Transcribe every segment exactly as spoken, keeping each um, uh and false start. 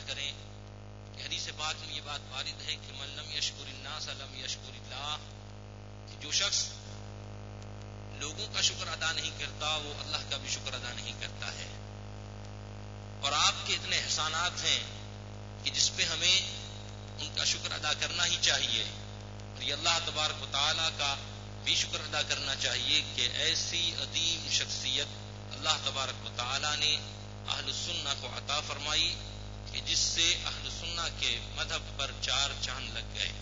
کریں کہ حدیث پاک میں یہ بات وارد ہے کہ من لم یشکر الناس لم یشکر اللہ، کہ جو شخص لوگوں کا شکر ادا نہیں کرتا وہ اللہ کا بھی شکر ادا نہیں کرتا ہے. اور آپ کے اتنے احسانات ہیں کہ جس پہ ہمیں ان کا شکر ادا کرنا ہی چاہیے، اور یہ اللہ تبارک و تعالیٰ کا بھی شکر ادا کرنا چاہیے کہ ایسی عظیم شخصیت اللہ تبارک و تعالیٰ نے اہل السنہ کو عطا فرمائی کہ جس سے اہل السنہ کے مذہب پر چار چاند لگ گئے.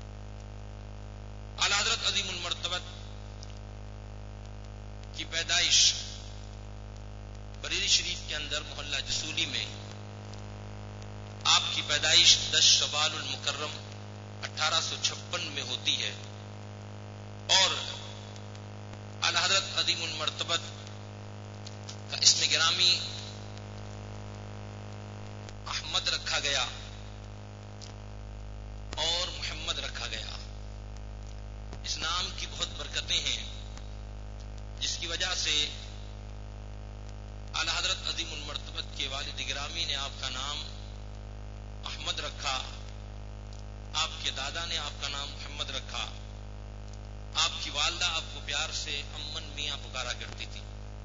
اعلیٰ حضرت عظیم المرتبت کی پیدائش بریلی شریف کے اندر محلہ جسولی میں آپ کی پیدائش دس شوال المکرم اٹھارہ سو چھپن میں ہوتی ہے، اور اعلیٰ حضرت عظیم المرتبت کا اسم گرامی احمد رکھا گیا اور محمد رکھا گیا. اس نام کی بہت برکتیں ہیں جس کی وجہ سے اعلیٰ حضرت عظیم المرتبت کے والد گرامی نے آپ کا نام احمد رکھا، آپ کے دادا نے آپ کا نام محمد رکھا، آپ کی والدہ آپ کو پیار سے امن میاں پکارا کرتی تھی.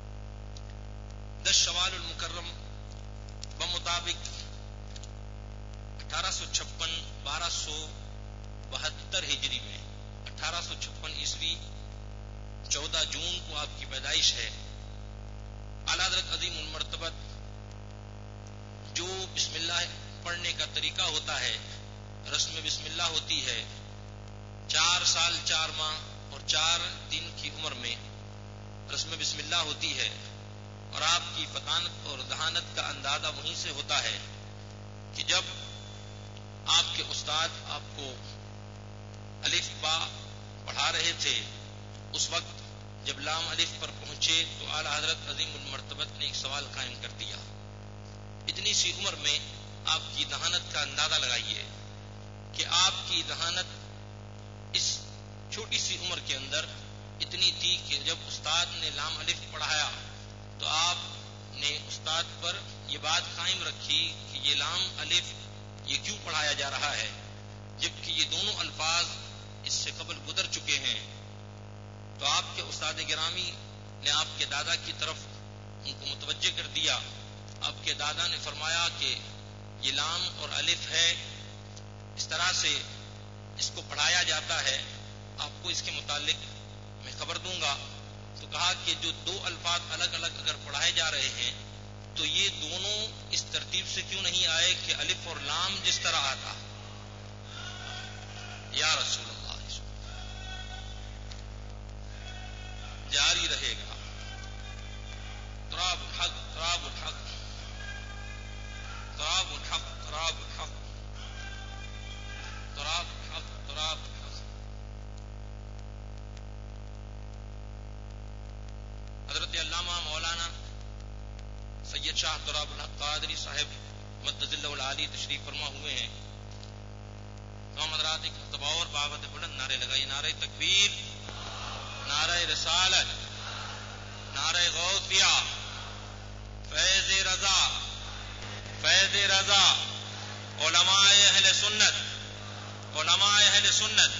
دس شوال المکرم بمطابق اٹھارہ سو چھپن بارہ سو بہتر ہجری میں اٹھارہ سو چھپن عیسوی چودہ جون کو آپ کی پیدائش ہے. اعلیٰ حضرت عظیم المرتبت جو بسم اللہ پڑھنے کا طریقہ ہوتا ہے، رسم بسم اللہ ہوتی ہے، چار سال چار ماہ اور چار دن کی عمر میں رسم بسم اللہ ہوتی ہے، اور آپ کی فطانت اور ذہانت کا اندازہ وہیں سے ہوتا ہے کہ جب آپ کے استاد آپ کو الف با پڑھا رہے تھے، اس وقت جب لام الف پر پہنچے تو اعلیٰ حضرت عظیم المرتبت نے ایک سوال قائم کر دیا. اتنی سی عمر میں آپ کی ذہانت کا اندازہ لگائیے کہ آپ کی ذہانت اس چھوٹی سی عمر کے اندر اتنی تھی کہ جب استاد نے لام الف پڑھایا تو آپ نے استاد پر یہ بات قائم رکھی کہ یہ لام الف یہ کیوں پڑھایا جا رہا ہے جبکہ یہ دونوں الفاظ اس سے قبل گزر چکے ہیں. تو آپ کے استاد گرامی نے آپ کے دادا کی طرف ان کو متوجہ کر دیا. آپ کے دادا نے فرمایا کہ یہ لام اور الف ہے، اس طرح سے اس کو پڑھایا جاتا ہے، آپ کو اس کے متعلق میں خبر دوں گا. تو کہا کہ جو دو الفاظ الگ الگ اگر پڑھائے جا رہے ہیں تو یہ دونوں اس ترتیب سے کیوں نہیں آئے کہ الف اور لام جس طرح آتا. یا رسول اللہ جاری رہے گا. تراب الحق تراب الحق تراب الحق تراب الحق تراب الحق تراب الحق. حضرت علامہ مولانا سید شاہ تراب الحق قادری صاحب مدد اللہ العالی تشریف فرما ہوئے ہیں. تمام حضرات ایک تباور بابت بلند نعرے لگائی. نعرہ تکبیر، نعرہ رسالت، نعرہ غوثیہ، فیض رضا، فیض رضا. علماء اہل سنت، علماء اہل سنت.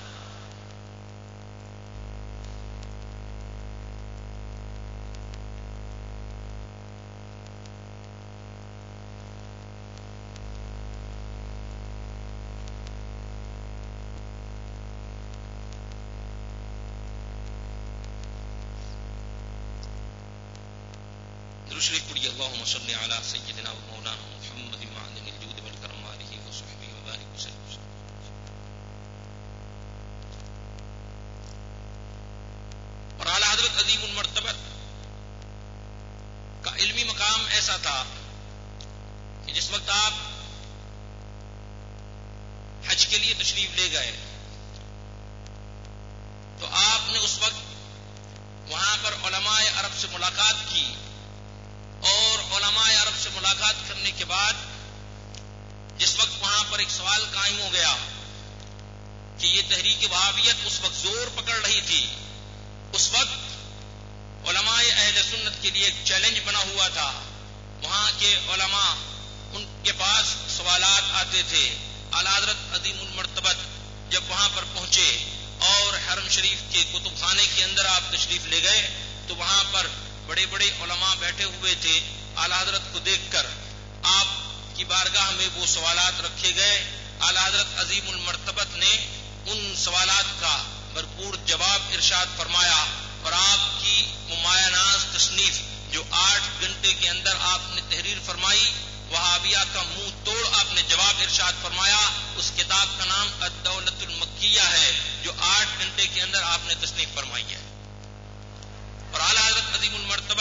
شریف پڑھی. اللہم صلی علی سیدنا و مولانا محمد معدن الجود والکرم آلہ وصحبہ وبارک وسلم. اور اعلیٰ حضرت عظیم المرتبت کا علمی مقام ایسا تھا کہ جس وقت آپ حج کے لیے تشریف لے گئے تو آپ نے اس وقت وہاں پر علماء عرب سے ملاقات کی، اور علماء عرب سے ملاقات کرنے کے بعد جس وقت وہاں پر ایک سوال قائم ہو گیا کہ یہ تحریک وہابیت اس وقت زور پکڑ رہی تھی، اس وقت علماء اہل سنت کے لیے ایک چیلنج بنا ہوا تھا. وہاں کے علماء ان کے پاس فرماتے تھے اعلیٰ حضرت عظیم المرتبت جب وہاں پر پہنچے اور حرم شریف کے کتب خانے کے اندر آپ تشریف لے گئے تو وہاں پر بڑے بڑے علماء بیٹھے ہوئے تھے. اعلیٰ حضرت کو دیکھ کر آپ کی بارگاہ میں وہ سوالات رکھے گئے. اعلیٰ حضرت عظیم المرتبت نے ان سوالات کا بھرپور جواب ارشاد فرمایا اور آپ کی ممایہ ناز تصنیف جو آٹھ گھنٹے کے اندر آپ نے تحریر فرمائی وہابیہ کا منہ توڑ آپ نے جواب ارشاد فرمایا. اس کتاب کا نام الدولۃ المکیہ ہے جو آٹھ گھنٹے کے اندر آپ نے تصنیف فرمائی ہے. اور اعلیٰ حضرت عظیم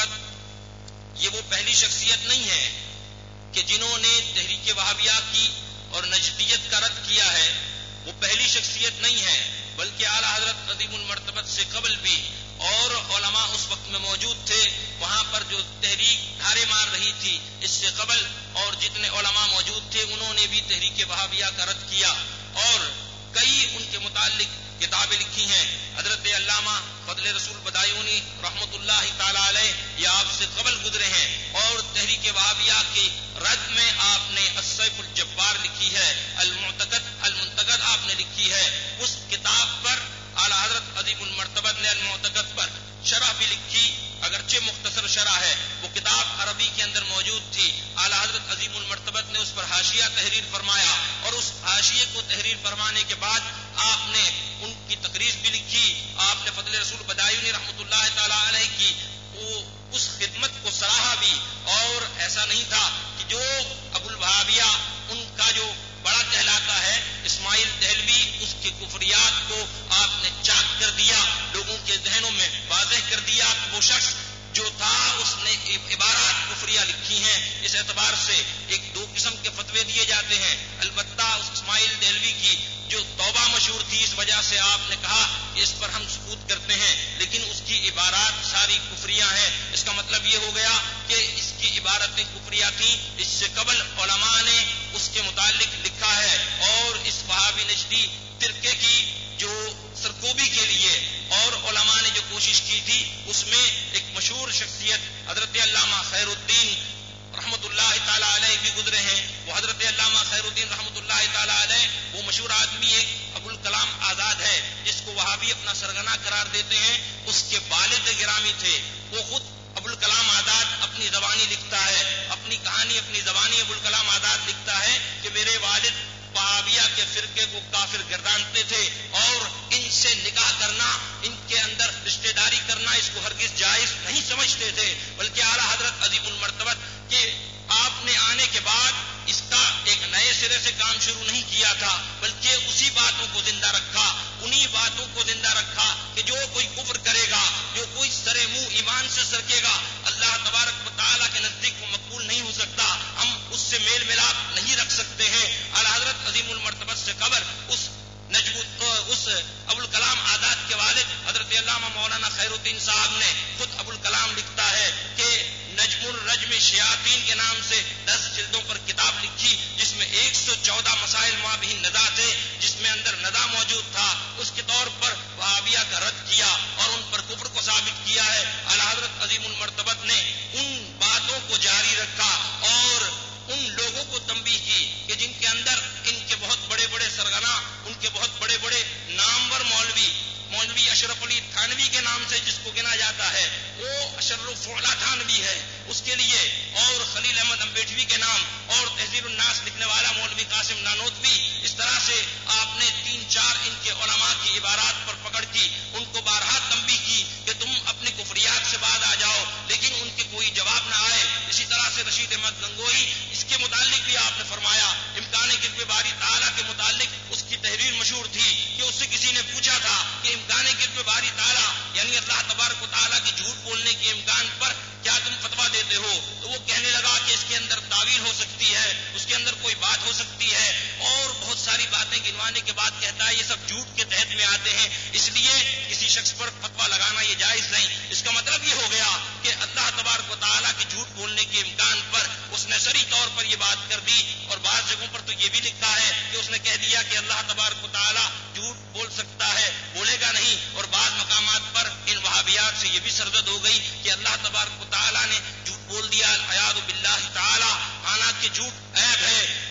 المرتبت یہ وہ پہلی شخصیت نہیں ہے کہ جنہوں نے تحریک وہابیہ کی اور نجدیت کا رد کیا ہے. وہ پہلی شخصیت نہیں ہے بلکہ اعلیٰ حضرت عظیم المرتبت سے قبل بھی اور علماء اس وقت میں موجود تھے. وہاں پر جو تحریک دھارے مار رہی تھی اس سے قبل اور جتنے علماء موجود تھے انہوں نے بھی تحریک وہابیہ کا رد کیا اور کئی ان کے متعلق کتابیں لکھی ہیں. حضرت علامہ فضل رسول بدایونی رحمۃ اللہ تعالی علیہ یہ آپ سے قبل گزرے ہیں اور تحریک وہابیہ کی رد میں آپ نے السیف الجبار لکھی ہے. المعتقد المنتقد آپ نے لکھی ہے. اس کتاب پر اعلیٰ حضرت عظیم المرتبت نے المعتقد پر شرح بھی لکھی اگرچہ مختصر شرح ہے. وہ کتاب عربی کے اندر موجود تھی. اعلیٰ حضرت عظیم المرتبت نے اس پر حاشیہ تحریر فرمایا اور اس حاشیے کو تحریر فرمانے کے بعد آپ نے ان کی تقریر بھی لکھی. آپ نے فضل رسول بدایونی رحمۃ اللہ تعالی علیہ کی وہ اس خدمت کو سراہا بھی اور ایسا نہیں تھا کہ جو ابو الوہابیہ ان کا جو بڑا کہلاتا ہے اسماعیل دہلوی اس کے کفریات کو آپ نے چاک کر دیا لوگوں کے ذہنوں میں واضح کر دیا کہ وہ شخص جو تھا اس نے عبارات کفریہ لکھی ہیں. اس اعتبار سے ایک دو قسم کے فتوے دیے جاتے ہیں. البتہ اس اسماعیل دہلوی کی جو توبہ مشہور تھی اس وجہ سے آپ نے کہا کہ اس پر ہم سکوت کرتے ہیں لیکن اس کی عبارات ساری کفریہ ہیں. اس کا مطلب یہ ہو گیا کہ اس کی عبارتیں کفریہ تھیں. اس سے قبل علماء نے اس کے متعلق لکھا ہے اور اس وہابی نجدی فرقے کی جو سرکوبی کے لیے اور علماء نے جو کوشش کی تھی اس میں ایک مشہور شخصیت حضرت علامہ خیر الدین رحمۃ اللہ تعالی علیہ بھی گزرے ہیں. وہ حضرت علامہ خیر الدین رحمۃ اللہ تعالی علیہ وہ مشہور آدمی ایک ابو الکلام آزاد ہے جس کو وہابی اپنا سرگنا قرار دیتے ہیں. اس کے والد گرامی تھے. وہ خود ابو الکلام آزاد اپنی زبانی لکھتا ہے اپنی کہانی اپنی زبانی ابو الکلام آزاد لکھتا ہے کہ میرے والد وہابیہ کے فرقے کو کافر گردانتے تھے اور ان سے نکاح کرنا ان کے اندر رشتہ داری کرنا اس کو ہرگز جائز نہیں سمجھتے تھے بلکہ اعلیٰ حضرت عظیم المرتبت کہ آپ نے آنے کے بعد اس کا ایک نئے سرے سے کام شروع نہیں کیا تھا بلکہ اسی باتوں کو زندہ رکھا انہی باتوں کو زندہ رکھا کہ جو کوئی کفر کرے گا جو کوئی سرے منہ ایمان سے سرکے گا اللہ تبارک و تعالیٰ کے نزدیک وہ مقبول نہیں ہو سکتا. ہم اس سے میل ملاپ نہیں رکھ سکتے ہیں. اعلیٰ حضرت عظیم المرتبت سے قبل اس نجم اس ابو الکلام آزاد کے والد حضرت علامہ مولانا خیر الدین صاحب نے خود ابو الکلام لکھتا ہے کہ نجم الرجم شیاطین کے نام سے دس جلدوں پر کتاب لکھی جس میں ایک سو چودہ مسائل مابہ ندا تھے جس میں اندر ندا موجود تھا. اس کے طور پر وہابیہ کا رد کیا اور ان پر کفر کو ثابت کیا ہے. اعلیٰ حضرت عظیم المرتبت نے ان باتوں کو جاری رکھا اور ان لوگوں کو تنبیہ کی کہ جن کے اندر ان کے بہت بڑے بڑے سرگنا ان کے بہت بڑے بڑے نامور مولوی مولوی اشرف علی تھانوی کے نام سے جس کو گنا جاتا ہے وہ اشرف فعلا تھانوی ہے اس کے لیے اور خلیل احمد امبیٹوی کے نام اور تہذیب الناس لکھنے والا مولوی قاسم نانوتوی اس طرح سے آپ نے تین چار ان کے علماء کی عبارات پر پکڑ کی ان کو بارہا تنبیہ کی کہ تم اپنی کفریات سے بعد آ جاؤ لیکن ان کے کوئی جواب نہ آئے. اسی طرح سے رشید احمد گنگوہی اس کے متعلق بھی آپ نے فرمایا امکان کذب باری تعالیٰ کے متعلق اس کی تحریر مشہور تھی کہ اس سے کسی نے پوچھا تھا کہ امکان کذب باری تعالیٰ یعنی اللہ تبارک و تعالیٰ کی جھوٹ بولنے کے امکان پر کیا تم فتویٰ دیتے ہو تو وہ کہنے لگا کہ اس کے اندر تعویل ہو سکتی ہے اس کے اندر کوئی بات ہو سکتی ہے اور بہت ساری باتیں گنوانے کے بعد کہتا ہے یہ سب جھوٹ کے تحت میں آتے ہیں اس لیے کسی شخص پر فتویٰ لگانا یہ جائز نہیں. اس کا مطلب یہ ہو گیا کہ اللہ تبارک و تعالیٰ کی جھوٹ بولنے کے امکان پر اس نے صریح طور پر یہ بات کر دی اور بعض جگہوں پر تو یہ بھی لکھا ہے کہ اس نے کہہ دیا کہ اللہ تبارک و تعالیٰ جھوٹ بول سکتا ہے بولے گا نہیں اور بعض مقامات پر ان وہابیات سے یہ بھی سرزد ہو گئی کہ اللہ تبارک و تعالیٰ نے جھوٹ بول دیا العیاذ باللہ تعالیٰ حالانکہ جھوٹ عیب ہے.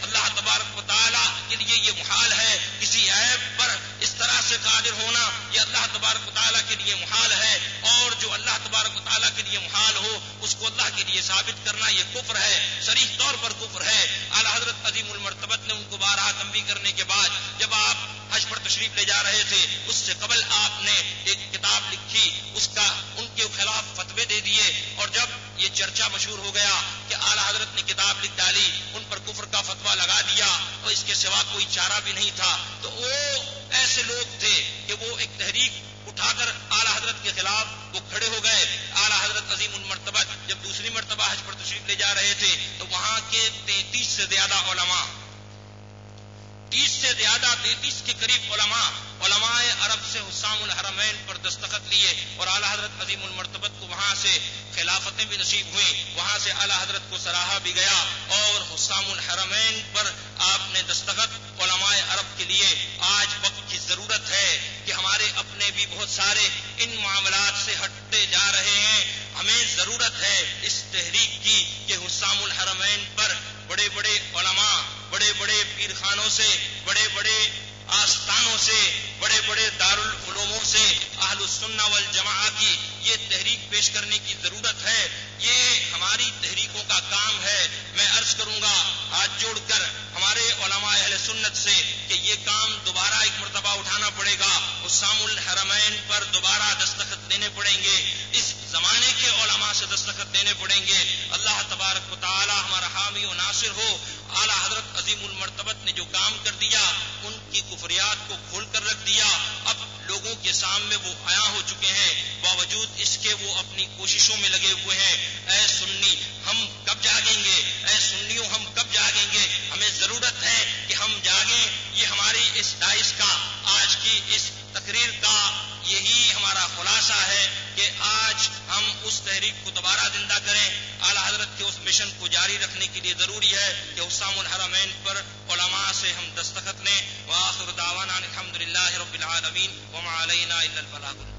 اللہ تبارک و تعالیٰ کے لیے یہ محال ہے، کسی عیب پر اس طرح سے قادر ہونا یہ اللہ تبارک و تعالیٰ کے لیے محال ہے، اور جو اللہ تبارک و تعالیٰ کے لیے محال ہو اس کو اللہ کے لیے ثابت کرنا یہ کفر ہے، صریح طور پر کفر ہے۔ اعلیٰ حضرت عظیم المرتبت نے ان کو بارہا تنبیہ کرنے کے بعد جب آپ حج پر تشریف لے جا رہے تھے اس سے قبل آپ نے ایک کتاب لکھی، اس کا ان کے خلاف فتوے دے دیے، اور جب یہ چرچا مشہور ہو گیا کہ اعلیٰ حضرت نے کتاب لکھ ڈالی، ان پر کفر کا فتویٰ لگا دیا اور اس کے سوا کوئی چارہ بھی نہیں تھا، تو وہ ایسے لوگ تھے کہ وہ ایک تحریک اٹھا کر اعلیٰ حضرت کے خلاف وہ کھڑے ہو گئے۔ اعلیٰ حضرت عظیم المرتبہ جب دوسری مرتبہ حج پر تشریف لے جا رہے تھے تو وہاں کے تینتیس سے زیادہ علماء تیس سے زیادہ تینتیس کے قریب علماء علماء عرب سے حسام الحرمین پر دستخط لیے، اور اعلیٰ حضرت عظیم المرتبت کو وہاں سے خلافتیں بھی نصیب ہوئیں، وہاں سے اعلیٰ حضرت کو سراہا بھی گیا، اور حسام الحرمین پر آپ نے دستخط علماء عرب کے لیے آج وقت کی ضرورت ہے کہ ہمارے اپنے بھی بہت سارے ان معاملات سے ہٹتے جا رہے ہیں، ہمیں ضرورت ہے اس تحریک کی کہ حسام الحرمین پر بڑے بڑے علماء، بڑے بڑے پیر خانوں سے، بڑے بڑے آستانوں سے، بڑے بڑے دارالعلوموں سے اہل السنہ والجماعہ کی یہ تحریک پیش کرنے کی ضرورت ہے، یہ ہماری تحریکوں کا کام ہے۔ میں عرض کروں گا ہاتھ جوڑ کر ہمارے علماء اہل سنت سے کہ یہ کام دوبارہ ایک مرتبہ اٹھانا پڑے گا، حسام الحرمین پر دوبارہ دستخط دینے پڑیں گے، اس زمانے کے علماء سے دستخط دینے پڑیں گے۔ اللہ تبارک و تعالی ہمارا حامی و ناصر ہو۔ اعلیٰ حضرت عظیم المرتبت نے جو کام کر دیا، ان کی کفریات کو کھول کر رکھ دیا، اب لوگوں کے سامنے وہ عیاں ہو چکے ہیں، باوجود اس کے وہ اپنی کوششوں میں لگے ہوئے ہیں۔ اے سنی ہم کب جاگیں گے؟ اے سنیوں ہم کب جاگیں گے؟ ہمیں ضرورت ہے کہ ہم جاگیں۔ یہ ہماری اس داعش کا، آج کی اس تقریر کا یہی ہمارا خلاصہ ہے کہ آج ہم اس تحریک کو دوبارہ زندہ کریں۔ اعلیٰ حضرت کے اس مشن کو جاری رکھنے کے لیے ضروری ہے کہ حسام الحرمین پر علماء سے ہم دستخط لیں۔ وآخر دعوانا الحمدللہ رب العالمین وما علینا الا البلاغ۔